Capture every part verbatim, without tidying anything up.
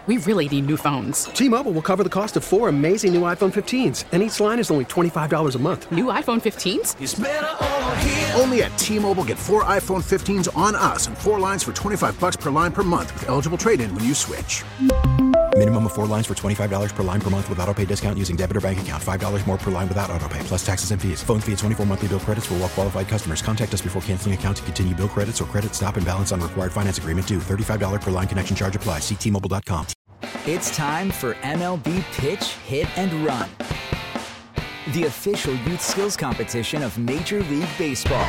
we really need new phones. T-Mobile will cover the cost of four amazing new iPhone fifteens, and each line is only twenty-five dollars a month. New iPhone fifteens? It's better over here. Only at T-Mobile, get four iPhone fifteens on us and four lines for twenty-five dollars per line per month with eligible trade-in when you switch. Minimum of four lines for twenty-five dollars per line per month with autopay discount using debit or bank account. five dollars more per line without autopay, plus taxes and fees. Phone fee at twenty-four monthly bill credits for well-qualified customers. Contact us before canceling account to continue bill credits or credit stop and balance on required finance agreement due. thirty-five dollars per line connection charge applies. See T Mobile dot com. It's time for M L B Pitch, Hit, and Run, the official youth skills competition of Major League Baseball.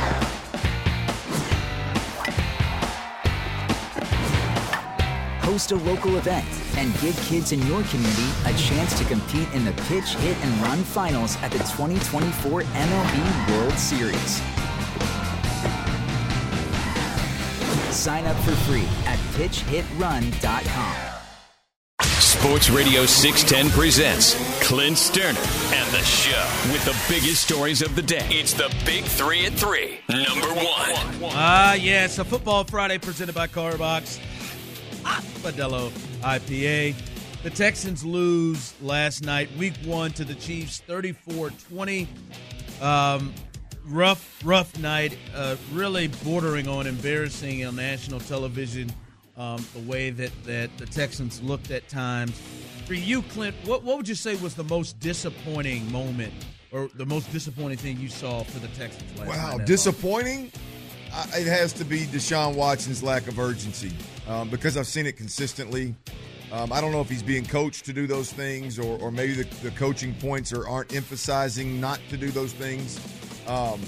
Host a local event and give kids in your community a chance to compete in the Pitch, Hit, and Run finals at the twenty twenty-four M L B World Series. Sign up for free at pitch hit run dot com. Sports Radio six ten presents Clint Sterner and the show with the biggest stories of the day. It's the Big Three at Three, number one. Ah, uh, yes, a Football Friday presented by Carbox. Ah, Modelo I P A. The Texans lose last night, week one, to the Chiefs, thirty-four twenty. Um, rough, rough night, uh, really bordering on embarrassing on national television. Um, the way that, that the Texans looked at times. For you, Clint, what, what would you say was the most disappointing moment or the most disappointing thing you saw for the Texans last night? Wow, disappointing? Uh, it has to be Deshaun Watson's lack of urgency um, because I've seen it consistently. Um, I don't know if he's being coached to do those things or, or maybe the, the coaching points are, aren't emphasizing not to do those things. Um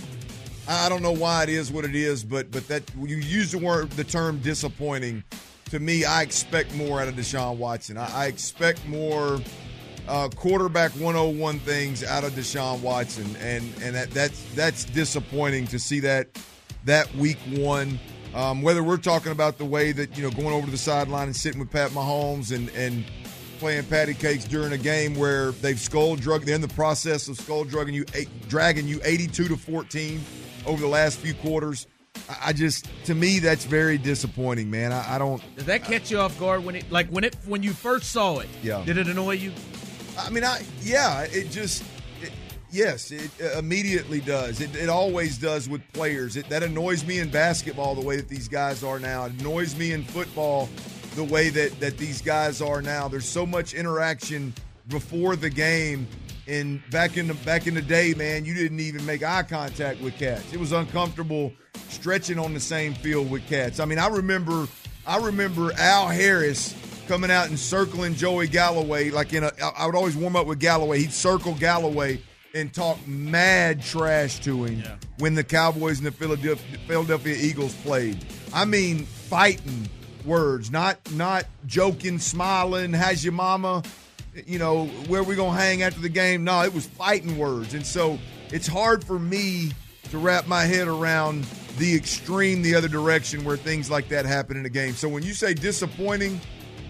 I don't know why it is what it is, but but that you use the word, the term disappointing. To me, I expect more out of Deshaun Watson. I, I expect more uh, quarterback one oh one things out of Deshaun Watson, and and that, that's that's disappointing to see that that week one. Um, whether we're talking about the way that you know going over to the sideline and sitting with Pat Mahomes and and playing patty cakes during a game where they've skull drug, they're in the process of skull drugging you, dragging you eighty-two to fourteen. Over the last few quarters, I just, to me, that's very disappointing, man. I, I don't. Does that catch you off guard when it, like when it, when you first saw it? Yeah. Did it annoy you? I mean, I yeah, it just, it, yes, it immediately does. It, it always does with players. It, that annoys me in basketball the way that these guys are now. It annoys me in football the way that that these guys are now. There's so much interaction before the game. And back in the back in the day, man, you didn't even make eye contact with cats. It was uncomfortable stretching on the same field with cats. I mean, I remember, I remember Al Harris coming out and circling Joey Galloway like in a. I would always warm up with Galloway. He'd circle Galloway and talk mad trash to him yeah. when the Cowboys and the Philadelphia, Philadelphia Eagles played. I mean, fighting words, not not joking, smiling. How's your mama? You know, where we going to hang after the game? No, it was fighting words. And so it's hard for me to wrap my head around the extreme the other direction where things like that happen in a game. So when you say disappointing,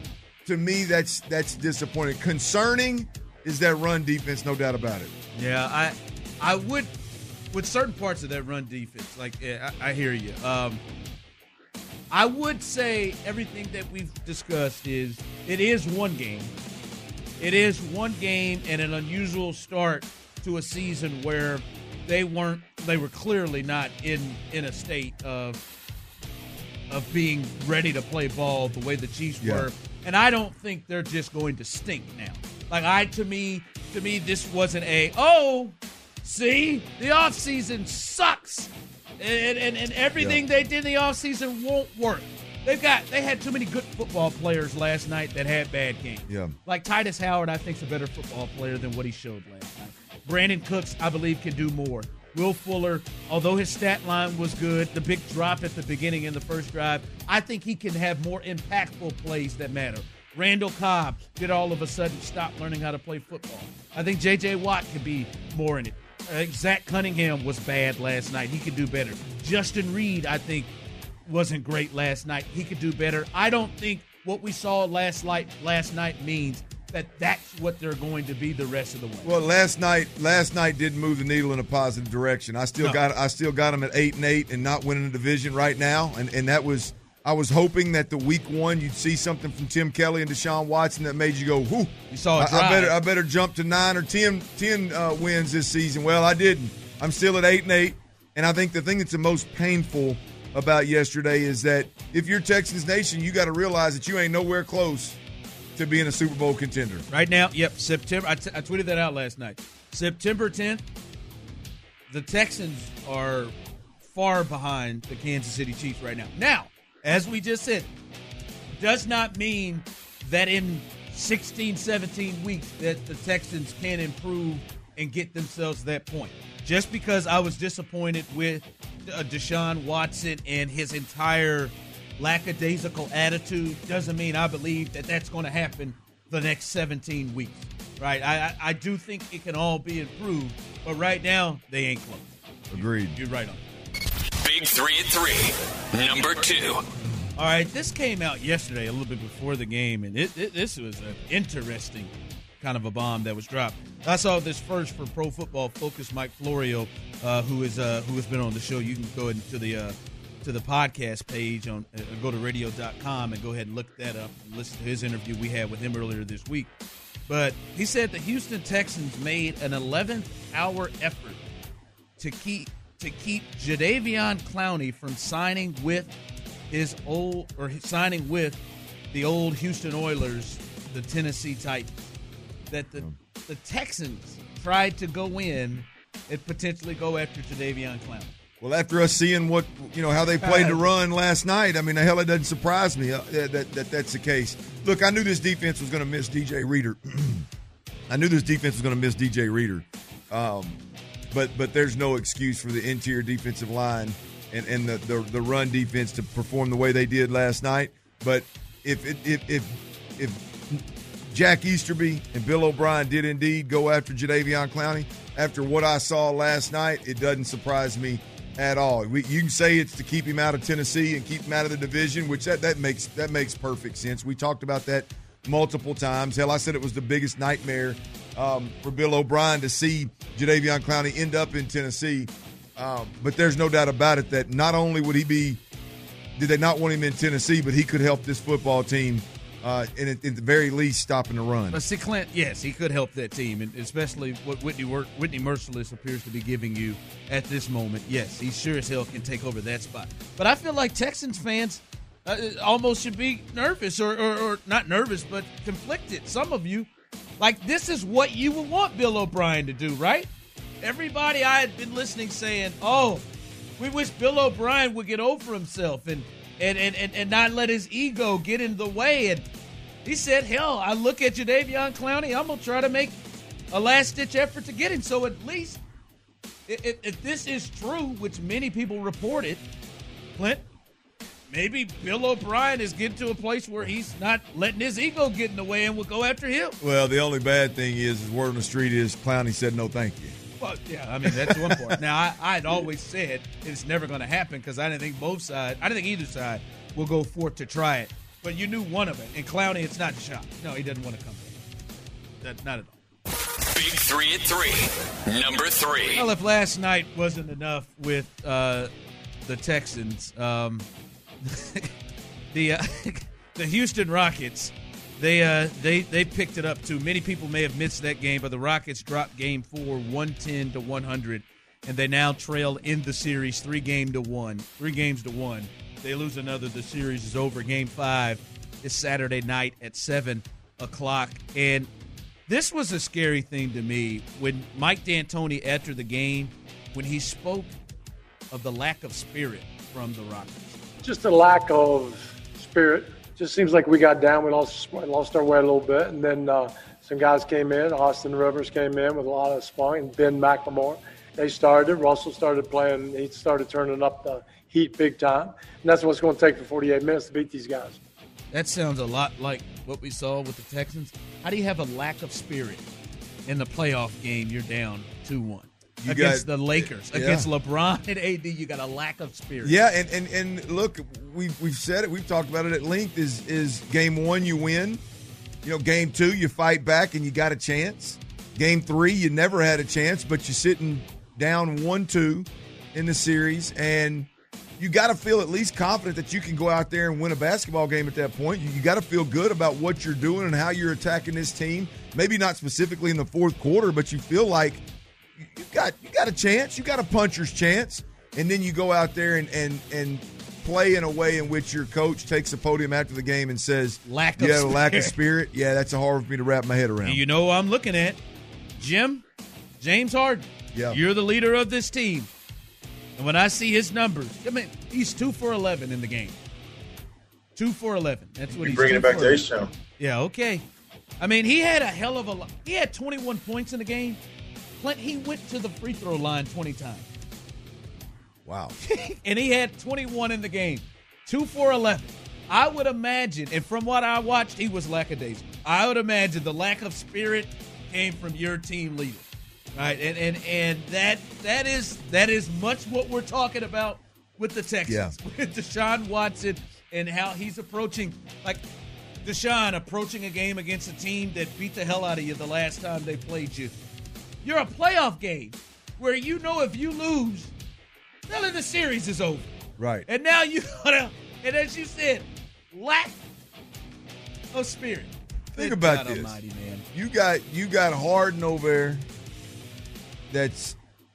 to me, that's that's disappointing. Concerning is that run defense, no doubt about it. Yeah, I I would, with certain parts of that run defense, like, yeah, I, I hear you. Um, I would say everything that we've discussed is, it is one game. It is one game and an unusual start to a season where they weren't, they were clearly not in, in a state of of being ready to play ball the way the Chiefs yeah. were. And I don't think they're just going to stink now. Like I, to me, to me, this wasn't a, oh, see, the offseason sucks. And, and, and everything yeah. they did in the offseason won't work. They've got they had too many good football players last night that had bad games. Yeah. Like Titus Howard, I think, is a better football player than what he showed last night. Brandon Cooks, I believe, can do more. Will Fuller, although his stat line was good, the big drop at the beginning in the first drive, I think he can have more impactful plays that matter. Randall Cobb did all of a sudden stop learning how to play football. I think J J. Watt could be more in it. Uh, Zach Cunningham was bad last night. He could do better. Justin Reed, I think, wasn't great last night. He could do better. I don't think what we saw last night last night means that that's what they're going to be the rest of the way. Well, last night last night didn't move the needle in a positive direction. I still no. got I still got them at eight and eight and not winning the division right now, and and that was I was hoping that the week one you'd see something from Tim Kelly and Deshaun Watson that made you go, whoo. You saw it I, I better I better jump to nine or ten, ten uh, wins this season. Well, I didn't. I'm still at eight and eight. And I think the thing that's the most painful about yesterday is that if you're Texans Nation, you got to realize that you ain't nowhere close to being a Super Bowl contender. Right now, yep, September. I, t- I tweeted that out last night. September tenth, the Texans are far behind the Kansas City Chiefs right now. Now, as we just said, does not mean that in sixteen, seventeen weeks that the Texans can improve and get themselves to that point. Just because I was disappointed with uh, Deshaun Watson and his entire lackadaisical attitude doesn't mean I believe that that's going to happen the next seventeen weeks, right? I, I, I do think it can all be improved, but right now they ain't close. Agreed. You're right on. Big three at three. Number two. All right, this came out yesterday, a little bit before the game, and it, it, this was an interesting kind of a bomb that was dropped. I saw this first for Pro Football Focus, Mike Florio, uh, who is uh, who has been on the show. You can go ahead to the uh, to the podcast page on uh, go to radio dot com and go ahead and look that up and listen to his interview we had with him earlier this week. But he said the Houston Texans made an eleventh hour effort to keep to keep Jadeveon Clowney from signing with his old or his signing with the old Houston Oilers, the Tennessee Titans. That the the Texans tried to go in and potentially go after Jadeveon Clowney. Well, after us seeing what you know how they played the run last night, I mean, the hell, it doesn't surprise me uh, that, that, that that's the case. Look, I knew this defense was going to miss D J Reader. I knew this defense was going to miss D J Reader, um, but but there's no excuse for the interior defensive line and, and the, the the run defense to perform the way they did last night. But if it, if if if Jack Easterby and Bill O'Brien did indeed go after Jadeveon Clowney, after what I saw last night, it doesn't surprise me at all. We, you can say it's to keep him out of Tennessee and keep him out of the division, which that, that makes that makes perfect sense. We talked about that multiple times. Hell, I said it was the biggest nightmare um, for Bill O'Brien to see Jadeveon Clowney end up in Tennessee. Um, but there's no doubt about it that not only would he be, did they not want him in Tennessee, but he could help this football team Uh, and at, at the very least, stopping the run. But see, Clint, yes, he could help that team, and especially what Whitney Whitney Merciless appears to be giving you at this moment. Yes, he sure as hell can take over that spot. But I feel like Texans fans uh, almost should be nervous, or, or, or not nervous, but conflicted. Some of you, like this is what you would want Bill O'Brien to do, right? Everybody I had been listening saying, "Oh, we wish Bill O'Brien would get over himself and." And, and, and, and not let his ego get in the way. And he said, hell, I look at Jadeveon Clowney, I'm going to try to make a last-ditch effort to get him. So at least, if, if this is true, which many people reported, Clint, maybe Bill O'Brien is getting to a place where he's not letting his ego get in the way and will go after him. Well, the only bad thing is, is word on the street is Clowney said no thank you. Well, yeah, I mean, that's one part. Now, I, I'd always said it's never going to happen because I didn't think both sides, I didn't think either side will go forth to try it. But you knew one of it. And Clowney, it's not a shot. No, he doesn't want to come back. That, not at all. Big three at three. Number three. Well, if last night wasn't enough with uh, the Texans, um, the uh, the Houston Rockets, They uh they they picked it up too. Many people may have missed that game, but the Rockets dropped game four, one ten to one hundred, and they now trail in the series three game to one, three games to one. They lose another, the series is over. Game five is Saturday night at seven o'clock, and this was a scary thing to me when Mike D'Antoni after the game, when he spoke of the lack of spirit from the Rockets. Just a lack of spirit. Just seems like we got down. We lost lost our way a little bit. And then uh, some guys came in. Austin Rivers came in with a lot of spunk. And Ben McLemore. They started. Russell started playing. He started turning up the heat big time. And that's what it's going to take for forty-eight minutes to beat these guys. That sounds a lot like what we saw with the Texans. How do you have a lack of spirit in the playoff game? You're down two one. You against got, the Lakers, yeah. Against LeBron and A D, you got a lack of spirit. Yeah, and, and, and look, we've, we've said it. We've talked about it at length. Is is game one, you win. You know, game two, you fight back and you got a chance. Game three, you never had a chance, but you're sitting down one two in the series, and you got to feel at least confident that you can go out there and win a basketball game at that point. You, you got to feel good about what you're doing and how you're attacking this team. Maybe not specifically in the fourth quarter, but you feel like you got you got a chance. You got a puncher's chance. And then you go out there and and and play in a way in which your coach takes the podium after the game and says, lack of yeah, spirit. lack of spirit. Yeah, that's hard for me to wrap my head around. And you know who I'm looking at? Jim, James Harden. Yeah. You're the leader of this team. And when I see his numbers, I mean, he's two for eleven in the game. Two for eleven. That's what You're he's bringing it back to eleven. H-Town. Yeah, okay. I mean, he had a hell of a lot. He had twenty-one points in the game. Clint, he went to the free throw line twenty times. Wow. And he had twenty-one in the game. Two for eleven. I would imagine, and from what I watched, he was lackadaisical. I would imagine the lack of spirit came from your team leader. Right? And and and that that is that is much what we're talking about with the Texans. Yeah. With Deshaun Watson and how he's approaching, like Deshaun approaching a game against a team that beat the hell out of you the last time they played you. You're a playoff game where you know if you lose, then the series is over. Right. And now you and as you said, lack of spirit. Think Good about God this. Almighty, man. You got you got Harden over there. That's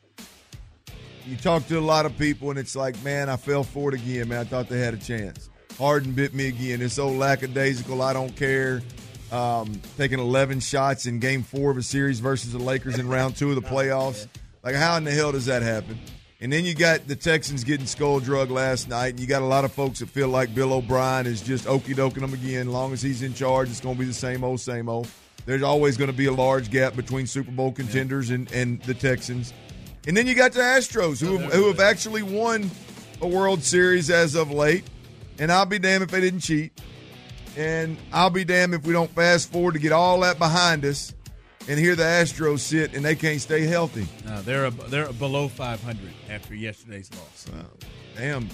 you talk to a lot of people, and it's like, man, I fell for it again, man. I thought they had a chance. Harden bit me again. It's so lackadaisical. I don't care. Um, taking eleven shots in Game Four of a series versus the Lakers in Round Two of the playoffs. Like, how in the hell does that happen? And then you got the Texans getting skull drug last night, and you got a lot of folks that feel like Bill O'Brien is just okey-doking them again. As long as he's in charge, it's going to be the same old, same old. There's always going to be a large gap between Super Bowl contenders and, and the Texans. And then you got the Astros, who have, who have actually won a World Series as of late. And I'll be damned if they didn't cheat. And I'll be damned if we don't fast forward to get all that behind us and hear the Astros sit and they can't stay healthy. No, they're a, they're below five hundred after yesterday's loss. Wow. Damn.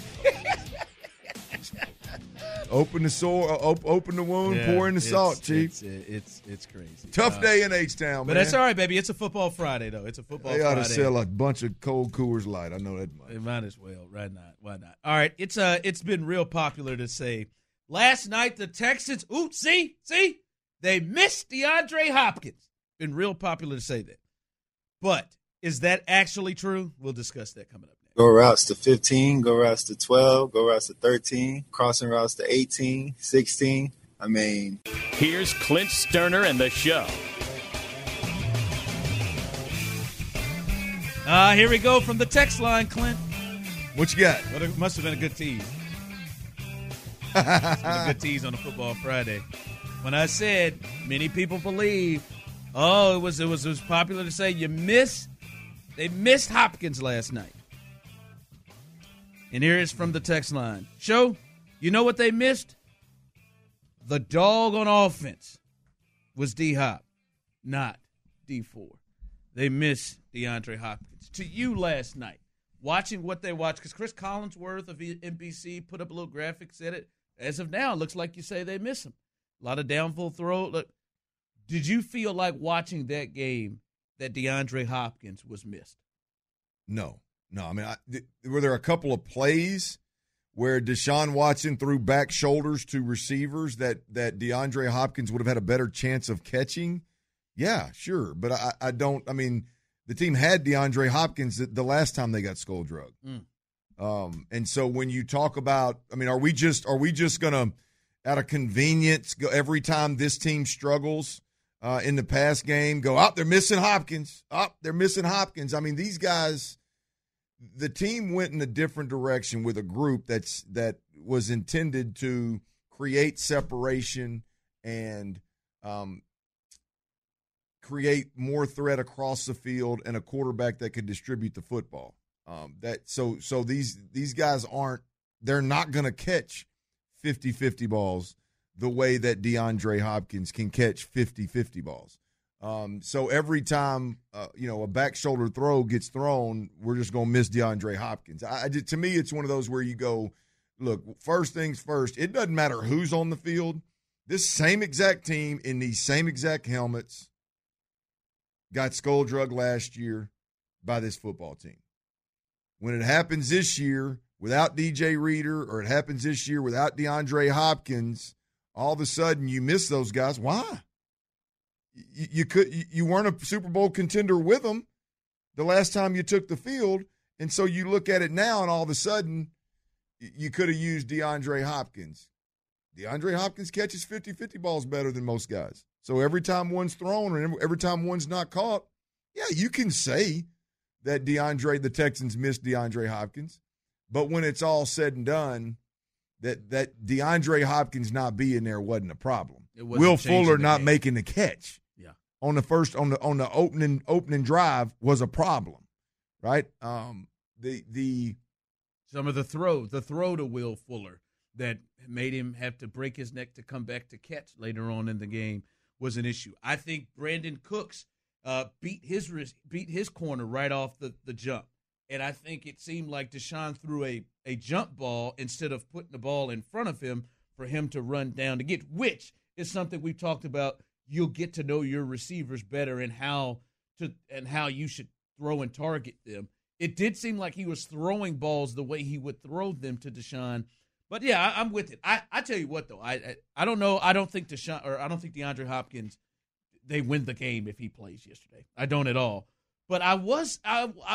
Open the sore, op- open the wound, Yeah, pour in the it's- salt, Chief. It's, it's it's crazy. Tough Uh, day in H-Town, But man. that's all right, baby. It's a football Friday, though. It's a football They ought Friday. to sell a bunch of cold Coors Light. I know that much. They might as well. Why not? Why not? All right. It's uh, it's been real popular to say last night the Texans. Ooh, see, see, they missed DeAndre Hopkins. Been real popular to say that. But is that actually true? We'll discuss that coming up. Go routes to fifteen, go routes to twelve, go routes to thirteen, crossing routes to eighteen, sixteen. I mean. Here's Clint Sterner and the show. Uh, here we go from the text line, Clint. What you got? Well, it must have been a good tease. Must have been a good tease on a football Friday. When I said many people believe, oh, it was it was it was popular to say you missed, they missed Hopkins last night. And here is from the text line. Show, you know what they missed? The dog on offense was D-Hop, not D four. They missed DeAndre Hopkins. To you last night, watching what they watched, because Chris Collinsworth of N B C put up a little graphic, said it. As of now, it looks like you say they miss him. A lot of downfield throw. Look, did you feel like watching that game that DeAndre Hopkins was missed? No. No, I mean, I, th- were there a couple of plays where Deshaun Watson threw back shoulders to receivers that, that DeAndre Hopkins would have had a better chance of catching? Yeah, sure. But I, I don't – I mean, the team had DeAndre Hopkins the, the last time they got skull drug. Mm. Um, and so when you talk about – I mean, are we just are we just going to, out of convenience, go every time this team struggles uh, in the pass game, go, oh, they're missing Hopkins. Oh, they're missing Hopkins. I mean, these guys – the team went in a different direction with a group that's that was intended to create separation and um, create more threat across the field and a quarterback that could distribute the football. Um, that so so these these guys aren't they're not going to catch fifty-fifty balls the way that DeAndre Hopkins can catch fifty-fifty balls. Um, so every time, uh, you know, a back shoulder throw gets thrown, we're just going to miss DeAndre Hopkins. I, I, to me, it's one of those where you go, look, first things first, it doesn't matter who's on the field. This same exact team in these same exact helmets got skull drug last year by this football team. When it happens this year, without D J Reader, or it happens this year without DeAndre Hopkins, all of a sudden you miss those guys. Why? You, you could you weren't a Super Bowl contender with them the last time you took the field, and so you look at it now, and all of a sudden you could have used DeAndre Hopkins. DeAndre Hopkins catches fifty-fifty balls better than most guys. So every time one's thrown and every time one's not caught, yeah, you can say that DeAndre, the Texans missed DeAndre Hopkins. But when it's all said and done, that that DeAndre Hopkins not being there wasn't a problem. Will Fuller not game. making the catch yeah. on the first on the on the opening opening drive was a problem, right? Um, the the some of the throw the throw to Will Fuller that made him have to break his neck to come back to catch later on in the game was an issue. I think Brandon Cooks uh, beat his beat his corner right off the, the jump. And I think it seemed like Deshaun threw a, a jump ball instead of putting the ball in front of him for him to run down to get, which is something we've talked about. You'll get to know your receivers better and how to and how you should throw and target them. It did seem like he was throwing balls the way he would throw them to Deshaun. But, yeah, I, I'm with it. I, I tell you what, though. I, I I don't know. I don't think Deshaun or I don't think DeAndre Hopkins, they win the game if he plays yesterday. I don't at all. But I was I, I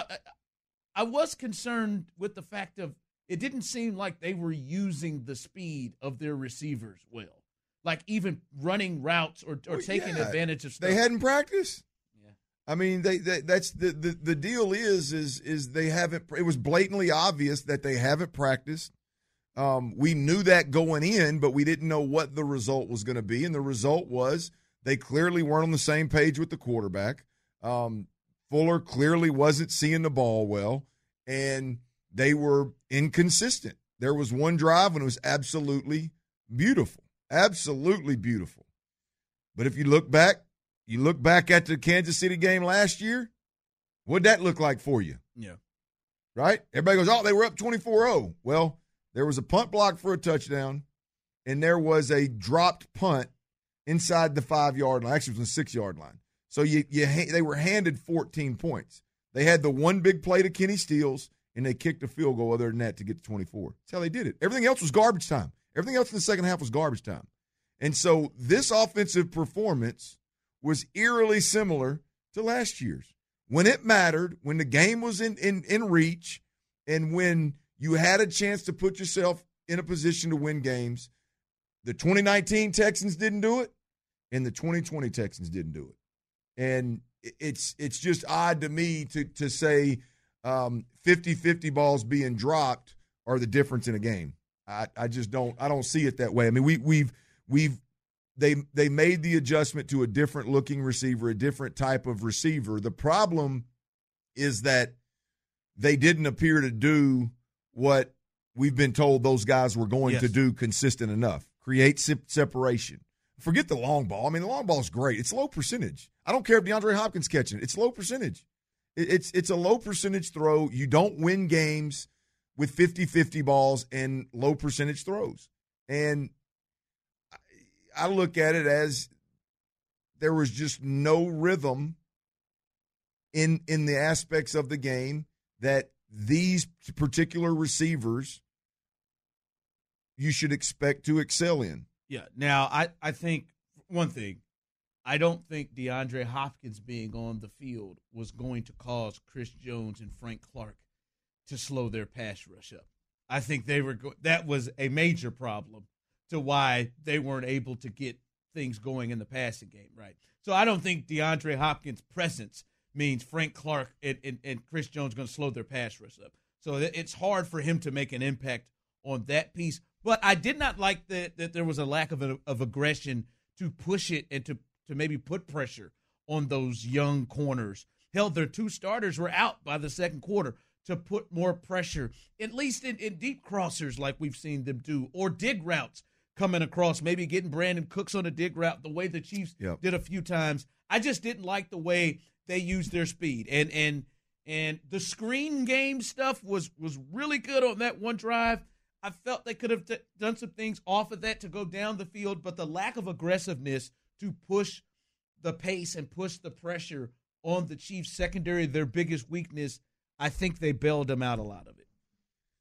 I was concerned with the fact of it didn't seem like they were using the speed of their receivers well, like even running routes or, or well, taking yeah. advantage of stuff. They hadn't practiced. Yeah, I mean, they, they that's the, the the deal is is is they haven't. It was blatantly obvious that they haven't practiced. Um, we knew that going in, but we didn't know what the result was going to be, and the result was they clearly weren't on the same page with the quarterback. Um, Fuller clearly wasn't seeing the ball well, and they were inconsistent. There was one drive when it was absolutely beautiful, absolutely beautiful. But if you look back, you look back at the Kansas City game last year, what'd that look like for you? Yeah. Right? Everybody goes, oh, they were up twenty-four oh. Well, there was a punt block for a touchdown, and there was a dropped punt inside the five-yard line. Actually, it was the six-yard line. So you, you they were handed fourteen points. They had the one big play to Kenny Stills, and they kicked a field goal other than that to get to twenty-four. That's how they did it. Everything else was garbage time. Everything else in the second half was garbage time. And so this offensive performance was eerily similar to last year's. When it mattered, when the game was in, in, in reach, and when you had a chance to put yourself in a position to win games, the twenty nineteen Texans didn't do it, and the twenty twenty Texans didn't do it. And it's it's just odd to me to to say um, fifty-fifty balls being dropped are the difference in a game. I, I just don't I don't see it that way. I mean, we we've we've they they made the adjustment to a different looking receiver, a different type of receiver. The problem is that they didn't appear to do what we've been told those guys were going yes. to do consistent enough. Create se- separation. Forget the long ball. I mean, the long ball is great. It's low percentage. I don't care if DeAndre Hopkins catching it. It's low percentage. It, it's it's a low percentage throw. You don't win games with fifty-fifty balls and low percentage throws. And I, I look at it as there was just no rhythm in in the aspects of the game that these particular receivers you should expect to excel in. Yeah. Now, I, I think one thing, I don't think DeAndre Hopkins being on the field was going to cause Chris Jones and Frank Clark to slow their pass rush up. I think they were go- that was a major problem to why they weren't able to get things going in the passing game, right? So I don't think DeAndre Hopkins' presence means Frank Clark and, and, and Chris Jones going to slow their pass rush up. So it's hard for him to make an impact on that piece. But I did not like that that there was a lack of of aggression to push it and to, to maybe put pressure on those young corners. Hell, their two starters were out by the second quarter to put more pressure, at least in, in deep crossers like we've seen them do, or dig routes coming across, maybe getting Brandon Cooks on a dig route the way the Chiefs yep. did a few times. I just didn't like the way they used their speed. And and and the screen game stuff was, was really good on that one drive. I felt they could have t- done some things off of that to go down the field, but the lack of aggressiveness to push the pace and push the pressure on the Chiefs secondary, their biggest weakness, I think they bailed them out a lot of it.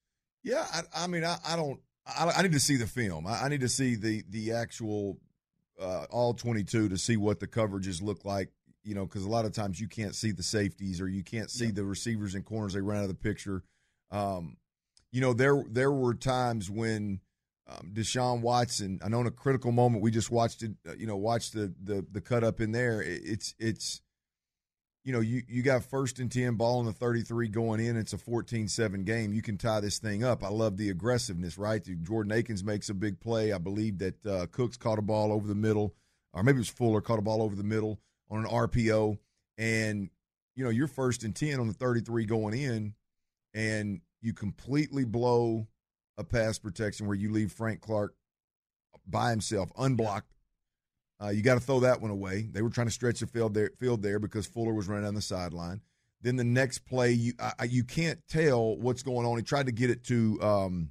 Yeah, I, I mean, I, I don't. I, I need to see the film. I, I need to see the the actual uh, all twenty-two to see what the coverages look like. You know, because a lot of times you can't see the safeties or you can't see yeah. the receivers and corners. They run out of the picture. Um, you know, there there were times when um, Deshaun Watson. I know in a critical moment we just watched it. Uh, you know, watched the the the cut up in there. It, it's it's. You know, you, you got first and ten, ball on the thirty-three going in. It's a fourteen seven game. You can tie this thing up. I love the aggressiveness, right? Jordan Akins makes a big play. I believe that uh, Cooks caught a ball over the middle, or maybe it was Fuller caught a ball over the middle on an R P O. And, you know, you're first and ten on the thirty-three going in, and you completely blow a pass protection where you leave Frank Clark by himself, unblocked. Uh, you got to throw that one away. They were trying to stretch the field there, field there because Fuller was running down the sideline. Then the next play, you I, you can't tell what's going on. He tried to get it to um,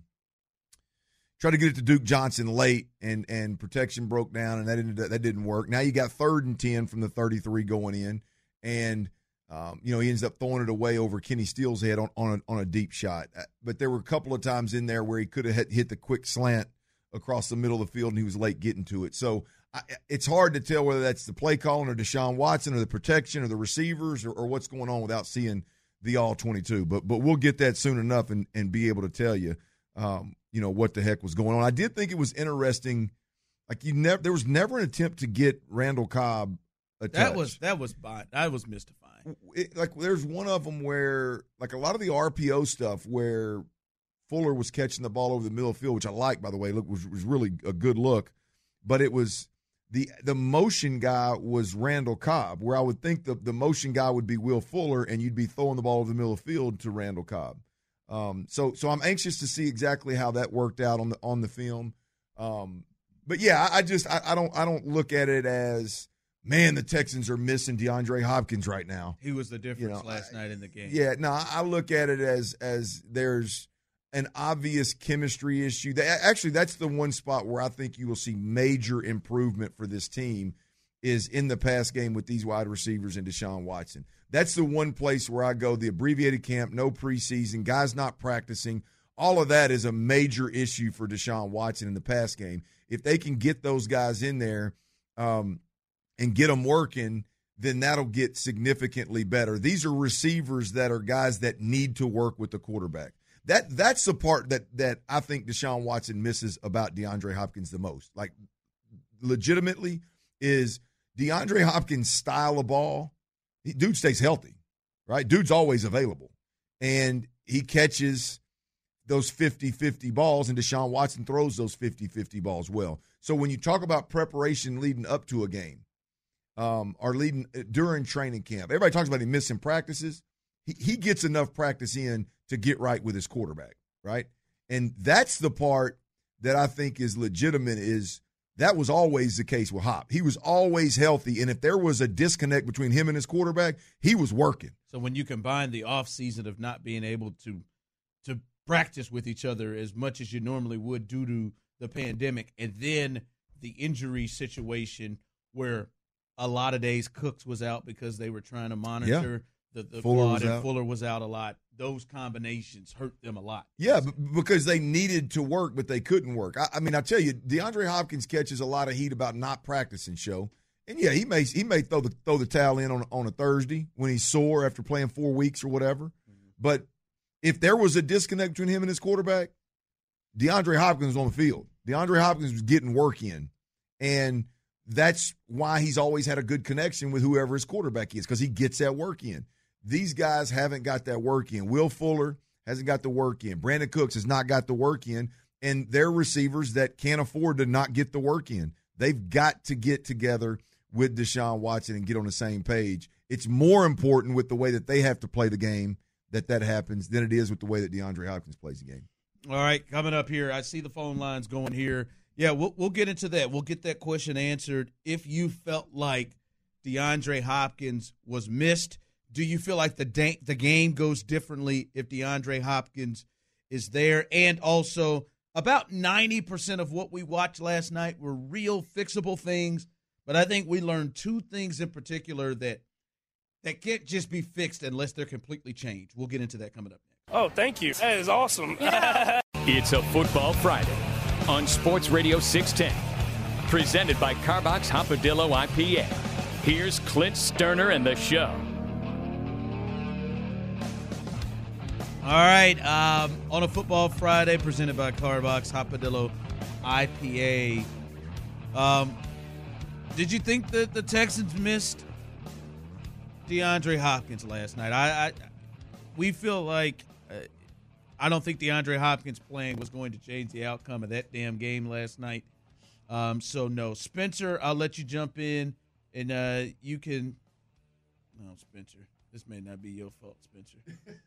tried to get it to Duke Johnson late, and and protection broke down, and that didn't that didn't work. Now you got third and ten from the thirty-three going in, and um, you know he ends up throwing it away over Kenny Steele's head on on a, on a deep shot. But there were a couple of times in there where he could have hit the quick slant across the middle of the field, and he was late getting to it. So. I, it's hard to tell whether that's the play calling or Deshaun Watson or the protection or the receivers or, or what's going on without seeing the all twenty-two. But but we'll get that soon enough and, and be able to tell you, um, you know, what the heck was going on. I did think it was interesting. Like you never, there was never an attempt to get Randall Cobb a touch. That was that was that was mystifying. It, like there's one of them where like a lot of the R P O stuff where Fuller was catching the ball over the middle of the field, which I like, by the way. Look, was was really a good look, but it was. The the motion guy was Randall Cobb, where I would think the, the motion guy would be Will Fuller, and you'd be throwing the ball over the middle of the field to Randall Cobb. Um, so so I'm anxious to see exactly how that worked out on the on the film. Um, but yeah, I, I just I, I don't I don't look at it as man the Texans are missing DeAndre Hopkins right now. He was the difference you know, last I, night in the game. Yeah, no, I look at it as as there's an obvious chemistry issue. Actually, that's the one spot where I think you will see major improvement for this team is in the pass game with these wide receivers and Deshaun Watson. That's the one place where I go, the abbreviated camp, no preseason, guys not practicing. All of that is a major issue for Deshaun Watson in the pass game. If they can get those guys in there um, and get them working, then that'll get significantly better. These are receivers that are guys that need to work with the quarterback. That that's the part that that I think Deshaun Watson misses about DeAndre Hopkins the most. Like, legitimately, is DeAndre Hopkins' style of ball, he, dude stays healthy, right? Dude's always available. And he catches those fifty-fifty balls, and Deshaun Watson throws those fifty-fifty balls well. So when you talk about preparation leading up to a game um, or leading during training camp, everybody talks about him missing practices. He, he gets enough practice in to get right with his quarterback, right? And that's the part that I think is legitimate is that was always the case with Hop. He was always healthy, and if there was a disconnect between him and his quarterback, he was working. So when you combine the offseason of not being able to to practice with each other as much as you normally would due to the pandemic, and then the injury situation where a lot of days Cooks was out because they were trying to monitor – The, the Fuller, and Fuller was out a lot. Those combinations hurt them a lot. Yeah, b- because they needed to work, but they couldn't work. I, I mean, I tell you, DeAndre Hopkins catches a lot of heat about not practicing, show. And yeah, he may he may throw the throw the towel in on on a Thursday when he's sore after playing four weeks or whatever. Mm-hmm. But if there was a disconnect between him and his quarterback, DeAndre Hopkins was on the field. DeAndre Hopkins was getting work in, and that's why he's always had a good connection with whoever his quarterback is because he gets that work in. These guys haven't got that work in. Will Fuller hasn't got the work in. Brandon Cooks has not got the work in. And they're receivers that can't afford to not get the work in. They've got to get together with Deshaun Watson and get on the same page. It's more important with the way that they have to play the game that that happens than it is with the way that DeAndre Hopkins plays the game. All right, coming up here, I see the phone lines going here. Yeah, we'll, we'll get into that. We'll get that question answered. If you felt like DeAndre Hopkins was missed, do you feel like the da- the game goes differently if DeAndre Hopkins is there? And also, about ninety percent of what we watched last night were real fixable things, but I think we learned two things in particular that that can't just be fixed unless they're completely changed. We'll get into that coming up next. Oh, thank you. That is awesome. It's a Football Friday on Sports Radio six ten. Presented by Carbox Hopadillo I P A. Here's Clint Sterner and the show. All right. Um, on a Football Friday presented by Carbox Hopadillo I P A. Um, did you think that the Texans missed DeAndre Hopkins last night? I, I we feel like uh, I don't think DeAndre Hopkins playing was going to change the outcome of that damn game last night. Um, so no, Spencer, I'll let you jump in, and uh, you can. No, Spencer, this may not be your fault, Spencer.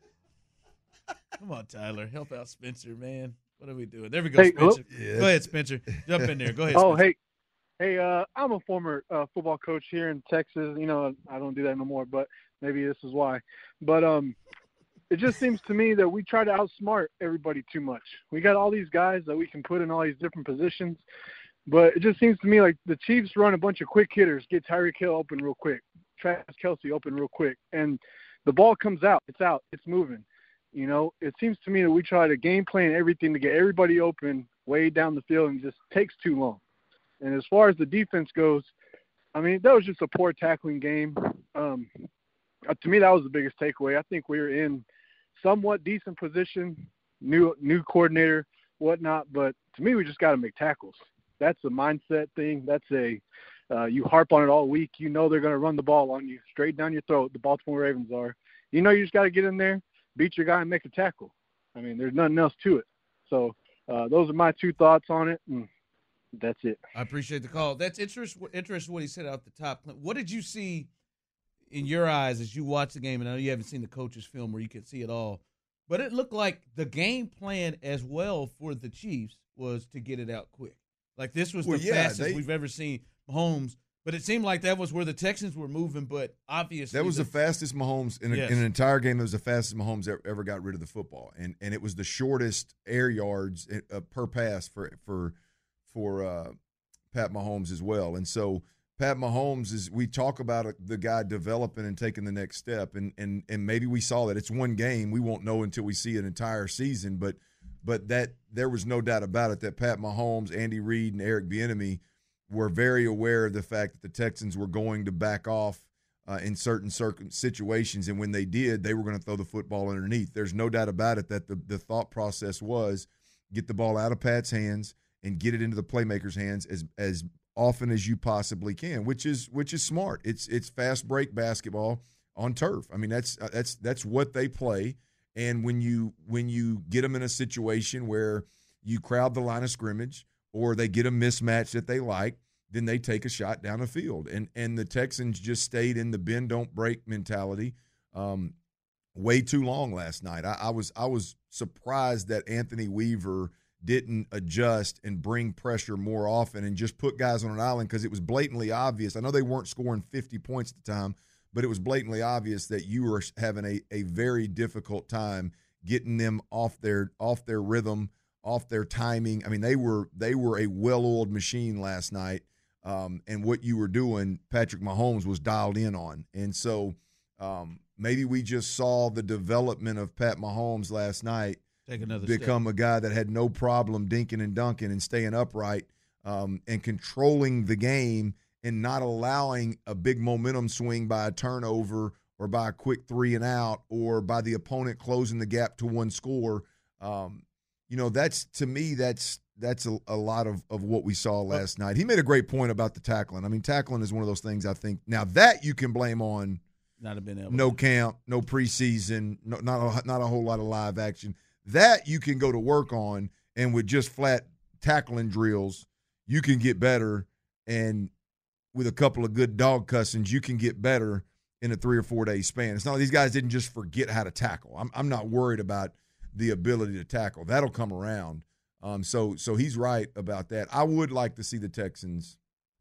Come on, Tyler, help out Spencer, man. What are we doing? There we go, hey, Spencer. Yeah. Go ahead, Spencer. Jump in there. Go ahead. Oh, Spencer. hey, hey, uh, I'm a former uh, football coach here in Texas. You know, I don't do that no more, but maybe this is why. But um, it just seems to me that we try to outsmart everybody too much. We got all these guys that we can put in all these different positions. But it just seems to me like the Chiefs run a bunch of quick hitters, get Tyreek Hill open real quick, Travis Kelce open real quick, and the ball comes out. It's out. It's moving. You know, it seems to me that we try to game plan everything to get everybody open way down the field, and it just takes too long. And as far as the defense goes, I mean, that was just a poor tackling game. Um, uh, to me, that was the biggest takeaway. I think we were in somewhat decent position, new new coordinator, whatnot, but to me, we just got to make tackles. That's a mindset thing. That's a uh, you harp on it all week. You know they're going to run the ball on you straight down your throat. The Baltimore Ravens are. You know you just got to get in there, beat your guy, and make a tackle. I mean, there's nothing else to it. So uh, those are my two thoughts on it, and that's it. I appreciate the call. That's interesting. Interesting what he said out the top. What did you see in your eyes as you watched the game? And I know you haven't seen the coach's film where you can see it all, but it looked like the game plan as well for the Chiefs was to get it out quick. Like, this was well, the yeah, fastest they, we've ever seen Mahomes. But it seemed like that was where the Texans were moving, but obviously. That was the, the fastest Mahomes in, a, yes. in an entire game. That was the fastest Mahomes ever, ever got rid of the football. And and it was the shortest air yards uh, per pass for for for uh, Pat Mahomes as well. And so Pat Mahomes is – we talk about the guy developing and taking the next step, and, and, and maybe we saw that. It's one game. We won't know until we see an entire season, but – But that there was no doubt about it that Pat Mahomes, Andy Reid, and Eric Bieniemy were very aware of the fact that the Texans were going to back off uh, in certain circum- situations, and when they did, they were going to throw the football underneath. There's no doubt about it that the, the thought process was get the ball out of Pat's hands and get it into the playmakers' hands as as often as you possibly can, which is which is smart. It's it's fast break basketball on turf. I mean, that's that's that's what they play. And when you when you get them in a situation where you crowd the line of scrimmage or they get a mismatch that they like, then they take a shot down the field. And and the Texans just stayed in the bend, don't break mentality um, way too long last night. I, I was I was surprised that Anthony Weaver didn't adjust and bring pressure more often and just put guys on an island because it was blatantly obvious. I know they weren't scoring fifty points at the time, but it was blatantly obvious that you were having a, a very difficult time getting them off their off their rhythm, off their timing. I mean, they were they were a well-oiled machine last night, um, and what you were doing, Patrick Mahomes was dialed in on. And so um, maybe we just saw the development of Pat Mahomes last night Take another become step. a guy that had no problem dinking and dunking and staying upright um, and controlling the game and not allowing a big momentum swing by a turnover or by a quick three and out or by the opponent closing the gap to one score. Um, you know, that's to me, that's that's a, a lot of, of what we saw last night. He made a great point about the tackling. I mean, tackling is one of those things I think now that you can blame on not have been able no to. camp, no preseason, no, not a, not a whole lot of live action. That you can go to work on, and with just flat tackling drills, you can get better, and with a couple of good dog cussings, you can get better in a three or four day span. It's not like these guys didn't just forget how to tackle. I'm I'm not worried about the ability to tackle. That'll come around. Um, so so he's right about that. I would like to see the Texans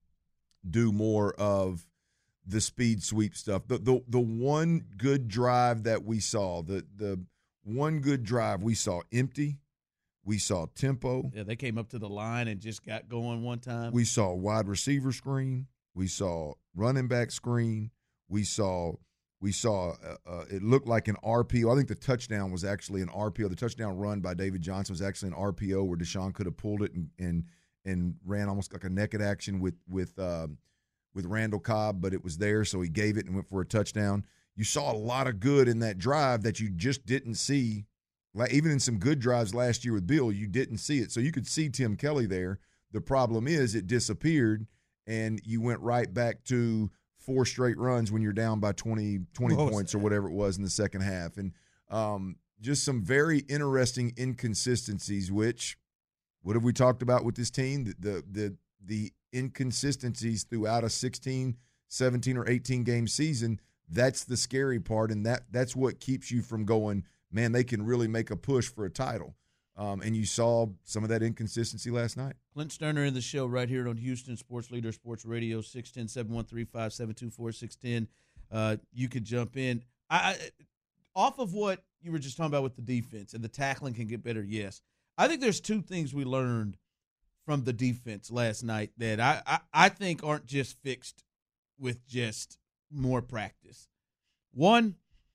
do more of the speed sweep stuff. The the the one good drive that we saw, the the one good drive we saw empty. We saw tempo. Yeah, they came up to the line and just got going one time. We saw wide receiver screen. We saw running back screen. We saw We saw uh, uh, it looked like an R P O. I think the touchdown was actually an R P O. The touchdown run by David Johnson was actually an R P O where Deshaun could have pulled it and and, and ran almost like a naked action with with uh, with Randall Cobb, but it was there, so he gave it and went for a touchdown. You saw a lot of good in that drive that you just didn't see. Like even in some good drives last year with Bill, you didn't see it. So you could see Tim Kelly there. The problem is it disappeared, and you went right back to four straight runs when you're down by twenty, twenty points or whatever it was in the second half. And um, just some very interesting inconsistencies, which what have we talked about with this team? The, the, the, the inconsistencies throughout a sixteen, seventeen, or eighteen-game season, that's the scary part, and that that's what keeps you from going, man, they can really make a push for a title. Um, and you saw some of that inconsistency last night. Clint Sterner in the show right here on Houston Sports Leader Sports Radio, six one zero, seven one three five, seven two four, six one zero. Uh, you could jump in. I, I Off of what you were just talking about with the defense and the tackling can get better, yes. I think there's two things we learned from the defense last night that I, I, I think aren't just fixed with just more practice. One,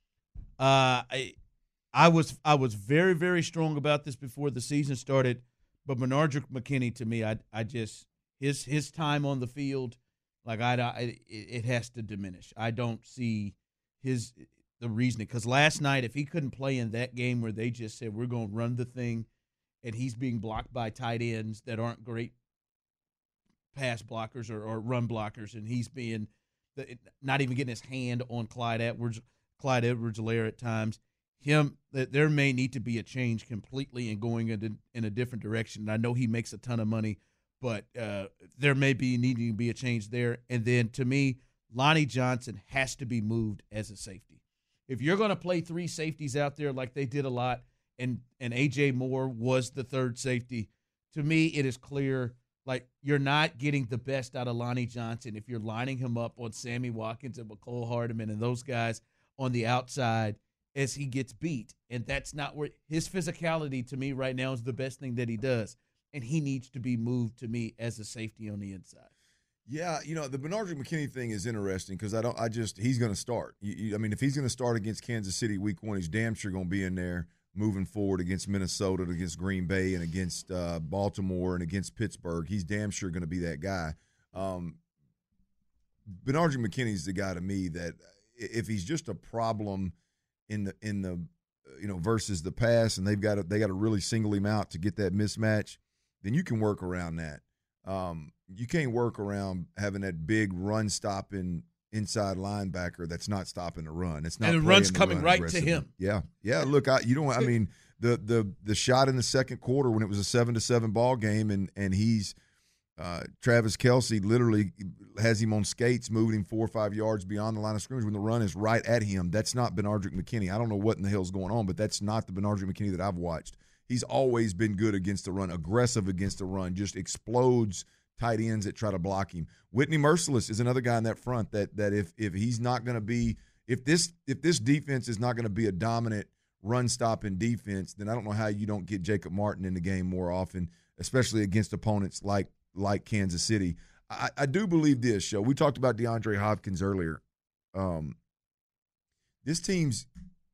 uh, I – I was I was very, very strong about this before the season started, but Benardrick McKinney, to me, I I just his his time on the field, like I, I it has to diminish. I don't see his the reasoning because last night if he couldn't play in that game where they just said we're going to run the thing, and he's being blocked by tight ends that aren't great pass blockers or, or run blockers, and he's being not even getting his hand on Clyde Edwards Clyde Edwards-Helaire at times. Him, that there may need to be a change completely and going in a, in a different direction. I know he makes a ton of money, but uh, there may be needing to be a change there. And then to me, Lonnie Johnson has to be moved as a safety. If you're going to play three safeties out there like they did a lot, and and A J Moore was the third safety, to me it is clear like you're not getting the best out of Lonnie Johnson if you're lining him up on Sammy Watkins and McCole Hardeman and those guys on the outside as he gets beat. And that's not where his physicality to me right now is the best thing that he does. And he needs to be moved to me as a safety on the inside. Yeah, you know, the Benardrick McKinney thing is interesting because I don't I just he's going to start. You, you, I mean, if he's going to start against Kansas City week one, he's damn sure going to be in there moving forward against Minnesota, against Green Bay, and against uh, Baltimore and against Pittsburgh. He's damn sure going to be that guy. Um, Benardrick McKinney's the guy to me that if he's just a problem in the in the you know versus the pass, and they've got to, they got to really single him out to get that mismatch, then you can work around that. Um, you can't work around having that big run stopping inside linebacker that's not stopping the run. It's not and the run's the coming run right to him. Yeah, yeah. Look, I you don't. I mean the the the shot in the second quarter when it was a seven to seven ball game, and and he's. Uh, Travis Kelce literally has him on skates, moving him four or five yards beyond the line of scrimmage when the run is right at him. That's not Benardrick McKinney. I don't know what in the hell's going on, but that's not the Benardrick McKinney that I've watched. He's always been good against the run, aggressive against the run, just explodes tight ends that try to block him. Whitney Merciless is another guy in that front that that if if he's not going to be if this if this defense is not going to be a dominant run stopping defense, then I don't know how you don't get Jacob Martin in the game more often, especially against opponents like. like Kansas City. I, I do believe this, Show. We talked about DeAndre Hopkins earlier. Um, this team's,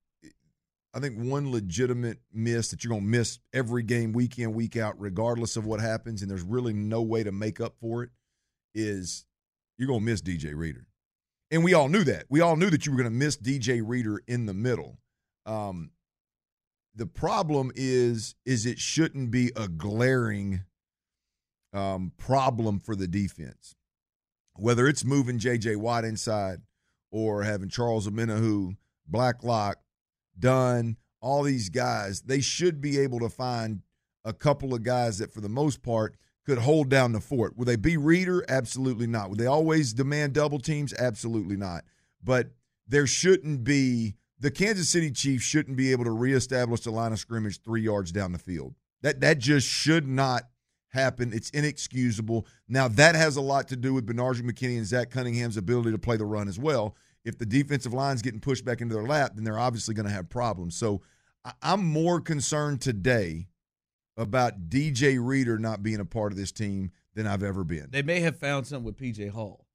I think, one legitimate miss that you're going to miss every game, week in, week out, regardless of what happens, and there's really no way to make up for it, is you're going to miss D J Reader. And we all knew that. We all knew that you were going to miss D J Reader in the middle. Um, the problem is, is it shouldn't be a glaring Um, problem for the defense, whether it's moving J J Watt inside or having Charles Omenihu, Blacklock, Dunn, all these guys. They should be able to find a couple of guys that, for the most part, could hold down the fort. Will they be Reader? Absolutely not. Will they always demand double teams? Absolutely not. But there shouldn't be – the Kansas City Chiefs shouldn't be able to reestablish the line of scrimmage three yards down the field. That that just should not – happen. It's inexcusable. Now, that has a lot to do with Benardrick McKinney and Zach Cunningham's ability to play the run as well. If the defensive line's getting pushed back into their lap, then they're obviously going to have problems. So I'm more concerned today about D J Reader not being a part of this team than I've ever been. They may have found something with P J Hall.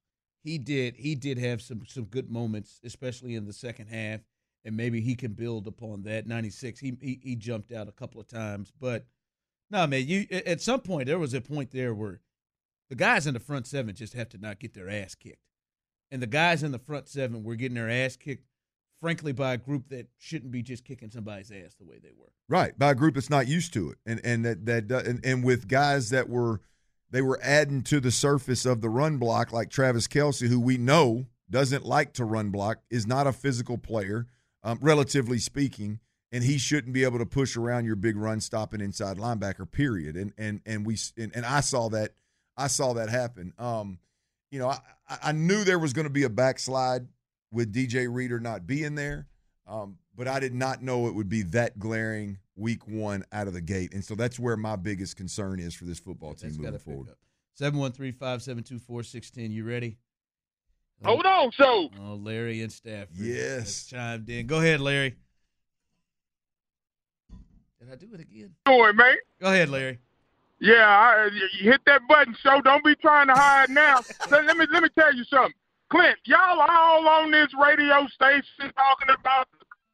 he did he did have some some good moments, especially in the second half, and maybe he can build upon that. ninety-six, he he, he jumped out a couple of times, but no, man, you at some point there was a point there where the guys in the front seven just have to not get their ass kicked, and the guys in the front seven were getting their ass kicked, frankly, by a group that shouldn't be just kicking somebody's ass the way they were. Right, by a group that's not used to it, and and that that and, and with guys that were they were adding to the surface of the run block, like Travis Kelce, who we know doesn't like to run block, is not a physical player, um, relatively speaking, and he shouldn't be able to push around your big run stopping inside linebacker. Period. And and and we and, and I saw that I saw that happen. Um, you know, I, I knew there was going to be a backslide with D J Reader not being there, um, but I did not know it would be that glaring week one out of the gate. And so that's where my biggest concern is for this football team That's moving forward. seven one three, five seven two, four six one zero. You ready? Hold on, so. Oh, Larry and Stafford. Yes. Chimed in. Go ahead, Larry. Did I do it again? Doing, man. Go ahead, Larry. Yeah, I, you hit that button, so don't be trying to hide now. let, let me let me tell you something. Clint, y'all all on this radio station talking about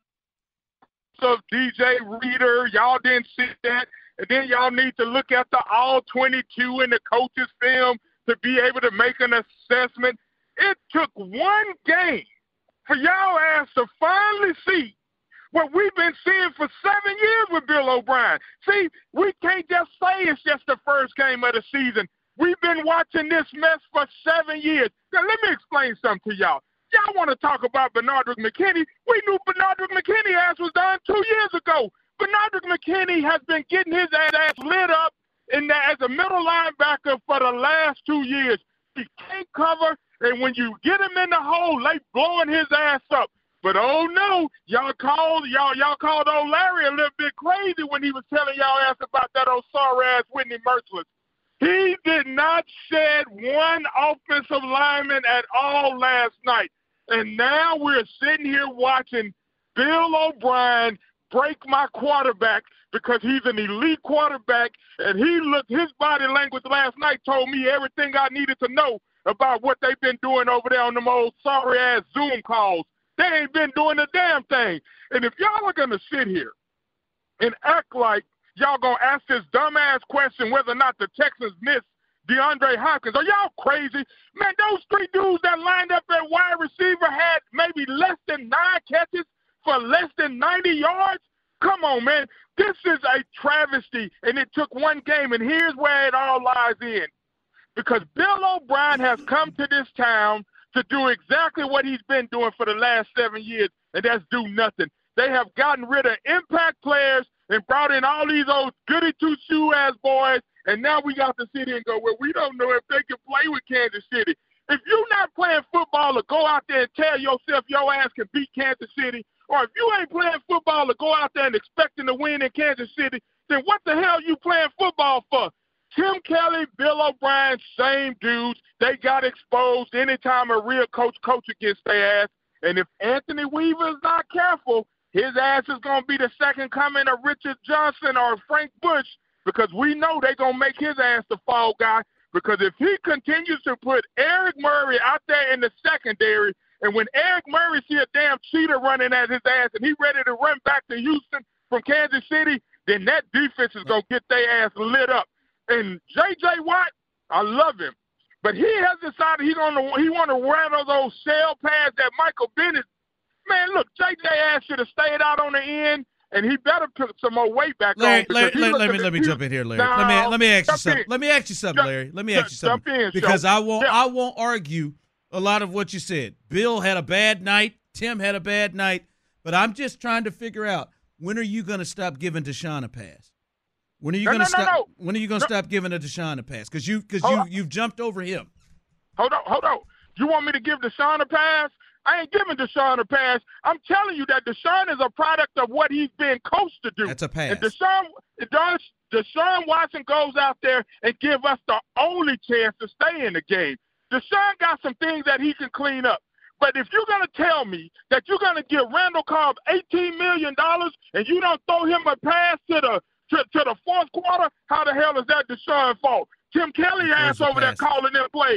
of D J Reader. Y'all didn't see that. And then y'all need to look at the all twenty-two in the coach's film to be able to make an assessment. It took one game for y'all ass to finally see what we've been seeing for seven years with Bill O'Brien. See, we can't just say it's just the first game of the season. We've been watching this mess for seven years. Now, let me explain something to y'all. Y'all want to talk about Bernardrick McKinney. We knew Bernardrick McKinney ass was done two years ago. Bernardrick McKinney has been getting his ass lit up in the, as a middle linebacker for the last two years. He can't cover, and when you get him in the hole, they blowing his ass up. But oh no, y'all called y'all y'all called old Larry a little bit crazy when he was telling y'all ass about that old sorry ass Whitney Merciless. He did not shed one offensive lineman at all last night. And now we're sitting here watching Bill O'Brien break my quarterback because he's an elite quarterback, and he looked, his body language last night told me everything I needed to know about what they've been doing over there on them old sorry-ass Zoom calls. They ain't been doing a damn thing. And if y'all are going to sit here and act like y'all going to ask this dumbass question whether or not the Texans missed DeAndre Hopkins, are y'all crazy? Man, those three dudes that lined up at wide receiver had maybe less than nine catches for less than ninety yards? Come on, man. This is a travesty, and it took one game, and here's where it all lies in. Because Bill O'Brien has come to this town to do exactly what he's been doing for the last seven years, and that's do nothing. They have gotten rid of impact players and brought in all these old goody two-shoe-ass boys, and now we got to sit here and go, well, we don't know if they can play with Kansas City. If you're not playing football to go out there and tell yourself your ass can beat Kansas City, or if you ain't playing football to go out there and expecting to win in Kansas City, then what the hell are you playing football for? Tim Kelly, Bill O'Brien, same dudes. They got exposed anytime a real coach coach against their ass. And if Anthony Weaver is not careful, his ass is going to be the second coming of Richard Johnson or Frank Bush, because we know they're going to make his ass the fall guy. Because if he continues to put Eric Murray out there in the secondary, and when Eric Murray see a damn cheater running at his ass and he ready to run back to Houston from Kansas City, then that defense is going to get their ass lit up. And J J. Watt, I love him, but he has decided he's gonna he want to rattle those shell pads that Michael Bennett. Man, look, J J ass should have stayed out on the end, and he better put some more weight back Larry, on. Larry, let, let me let me jump in here, Larry. No, let me let me ask you jump something. in. Let me ask you something, Jump- Larry. Let me ask you jump something in, because Joe. I won't Yeah. I won't argue a lot of what you said. Bill had a bad night. Tim had a bad night, but I'm just trying to figure out, when are you going to stop giving Deshaun a pass? When are you No, going to no, no, stop? no. When are you going to No. stop giving a Deshaun a pass? Because you because Hold you on. you've jumped over him. Hold on, hold on. You want me to give Deshaun a pass? I ain't giving Deshaun a pass. I'm telling you that Deshaun is a product of what he's been coached to do. That's a pass. And Deshaun, Deshaun, Deshaun Watson goes out there and give us the only chance to stay in the game. Deshaun got some things that he can clean up. But if you're going to tell me that you're going to give Randall Cobb eighteen million dollars and you don't throw him a pass to the to, to the fourth quarter, how the hell is that Deshaun's fault? Tim Kelly ass the over there pass. calling them plays.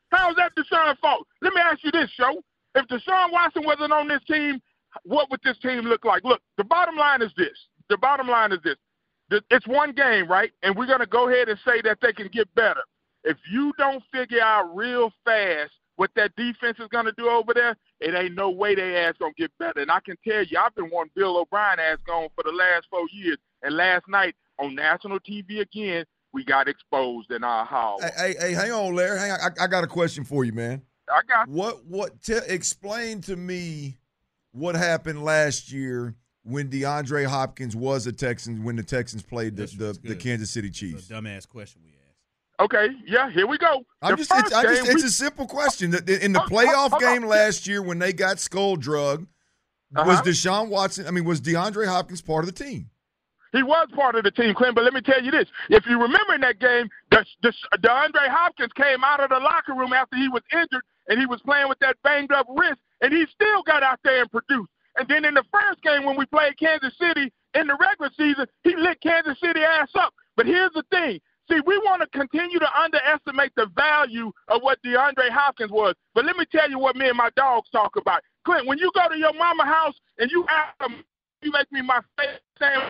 How is that Deshaun's fault? Let me ask you this, Show. If Deshaun Watson wasn't on this team, what would this team look like? Look, the bottom line is this. The bottom line is this. It's one game, right? And we're going to go ahead and say that they can get better. If you don't figure out real fast what that defense is going to do over there, it ain't no way their ass going to get better. And I can tell you, I've been wanting Bill O'Brien ass gone for the last four years. And last night on national T V again, we got exposed in our hall. Hey, hey, hey, hang on, Larry. Hang on. I, I got a question for you, man. I got you. What, what, t- explain to me what happened last year when DeAndre Hopkins was a Texan, when the Texans played the, the, the Kansas City Chiefs. A dumbass question we asked. Okay, yeah, here we go. I'm just, it's, I just, it's we, a simple question. In the playoff uh, uh, uh, game last year when they got skull drug, uh-huh. was Deshaun Watson, I mean, was DeAndre Hopkins part of the team? He was part of the team, Clint, but let me tell you this. If you remember in that game, the, the, DeAndre Hopkins came out of the locker room after he was injured, and he was playing with that banged-up wrist, and he still got out there and produced. And then in the first game when we played Kansas City in the regular season, he lit Kansas City ass up. But here's the thing. See, we want to continue to underestimate the value of what DeAndre Hopkins was. But let me tell you what me and my dogs talk about. Clint, when you go to your mama's house and you ask them, you make me my favorite sandwich,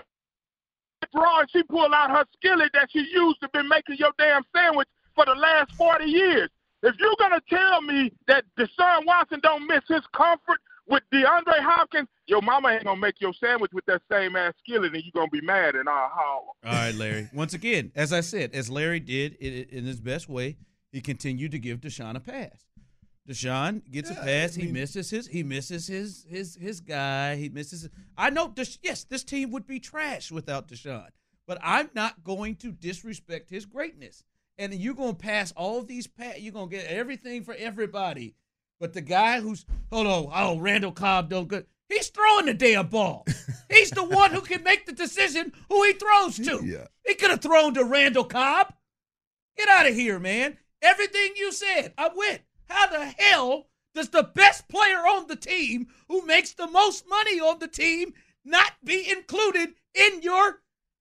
and she pull out her skillet that she used to been making your damn sandwich for the last forty years. If you're going to tell me that Deshaun Watson don't miss his comfort with DeAndre Hopkins, your mama ain't going to make your sandwich with that same ass skillet, and you're going to be mad in our holler. All right, Larry. Once again, as I said, as Larry did in, in his best way, he continued to give Deshaun a pass. Deshaun gets yeah, a pass. I mean, he misses his. He misses his. His. His guy. He misses. His, I know. Des, yes, this team would be trash without Deshaun, but I'm not going to disrespect his greatness. And you're going to pass all of these pass. You're going to get everything for everybody. But the guy who's, hold on, oh, Randall Cobb don't good. He's throwing the damn ball. He's the one who can make the decision who he throws to. Yeah. He could have thrown to Randall Cobb. Get out of here, man. Everything you said, I'm with. How the hell does the best player on the team who makes the most money on the team not be included in your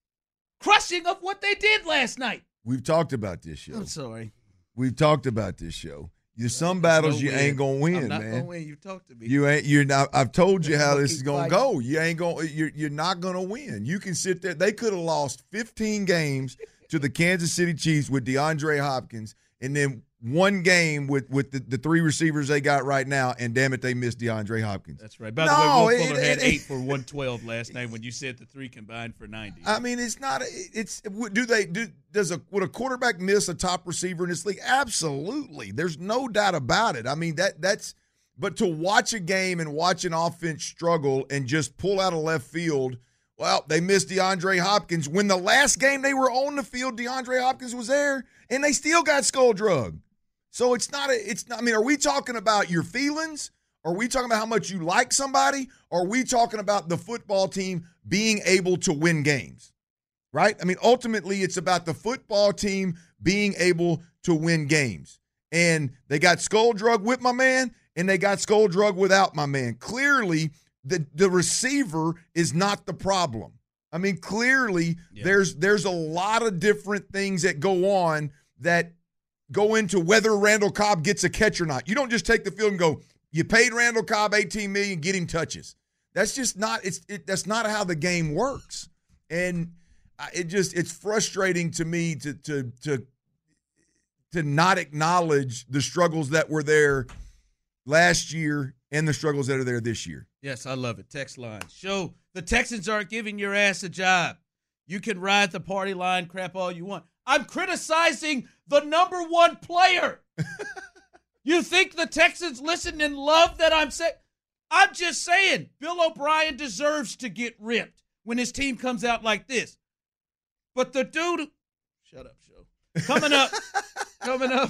crushing of what they did last night? We've talked about this show. I'm sorry. We've talked about this show. There's some battles no you win. ain't gonna win, I'm not man. Gonna win. You talk to me. You ain't. You're not. I've told you how this is gonna go. You ain't gonna. You're. You're not gonna win. You can sit there. They could have lost fifteen games to the Kansas City Chiefs with DeAndre Hopkins, and then one game with with the, the three receivers they got right now, and damn it, they missed DeAndre Hopkins. That's right. By the no, way, Will Fuller it, had it, eight for one twelve last night when you said the three combined for ninety. I mean, it's not. It's do they do? Does a would a quarterback miss a top receiver in this league? Absolutely. There's no doubt about it. I mean that that's. But to watch a game and watch an offense struggle and just pull out of left field, well, they missed DeAndre Hopkins. When the last game they were on the field, DeAndre Hopkins was there, and they still got skull drug. So it's not a, it's not, I mean, are we talking about your feelings? Are we talking about how much you like somebody? Or are we talking about the football team being able to win games? Right? I mean, ultimately, it's about the football team being able to win games. And they got skull drug with my man, and they got skull drug without my man. Clearly, the, the receiver is not the problem. I mean, clearly, yeah. there's there's a lot of different things that go on that go into whether Randall Cobb gets a catch or not. You don't just take the field and go, you paid Randall Cobb eighteen million dollars, get him touches. That's just not it's it, that's not how the game works. And it just it's frustrating to me to to to to not acknowledge the struggles that were there last year and the struggles that are there this year. Yes, I love it. Text line. Show the Texans aren't giving your ass a job. You can ride the party line crap all you want. I'm criticizing the number one player. You think the Texans listen and love that I'm saying? I'm just saying Bill O'Brien deserves to get ripped when his team comes out like this. But the dude, shut up, show. Coming up, coming up.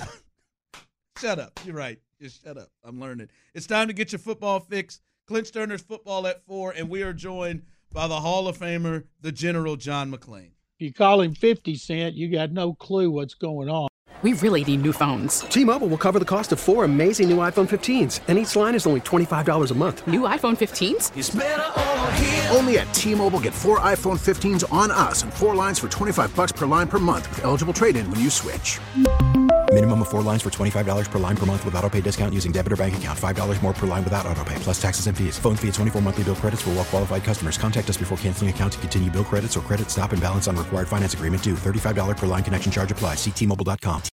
Shut up. You're right. Just shut up. I'm learning. It's time to get your football fix. Clint Sterner's Football at Four, and we are joined by the Hall of Famer, the General John McClain. You call him fifty cent, you got no clue what's going on. We really need new phones. T-Mobile will cover the cost of four amazing new iPhone fifteens, and each line is only twenty-five dollars a month. New iPhone fifteens? It's better over here. Only at T-Mobile, get four iPhone fifteens on us and four lines for twenty-five bucks per line per month with eligible trade-in when you switch. Minimum of four lines for twenty-five dollars per line per month with auto pay discount using debit or bank account. five dollars more per line without auto pay, plus taxes and fees. Phone fee at twenty-four monthly bill credits for well qualified customers. Contact us before canceling account to continue bill credits or credit stop and balance on required finance agreement due. thirty-five dollars per line connection charge applies. See T Mobile dot com.